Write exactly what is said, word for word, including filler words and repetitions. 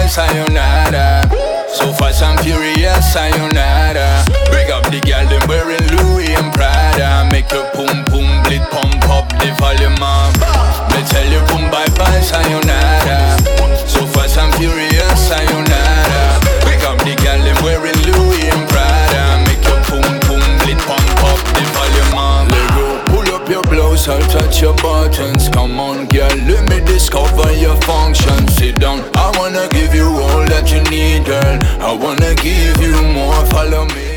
sayonara. So fast and furious, sayonara. Big up the girl, them wearing Louis and Prada. Make your boom boom blit pump up the volume up. Me tell you boom bye bye, sayonara. So fast and furious, sayonara. Big up the girl, them wearing Louis and Prada. Make your boom boom blit pump up the volume up. Lego, pull up your blouse, I'll touch your buttons. Come on girl, let me discover your function. Sit down, I wanna give you all that you need, girl. I wanna give you more, follow me.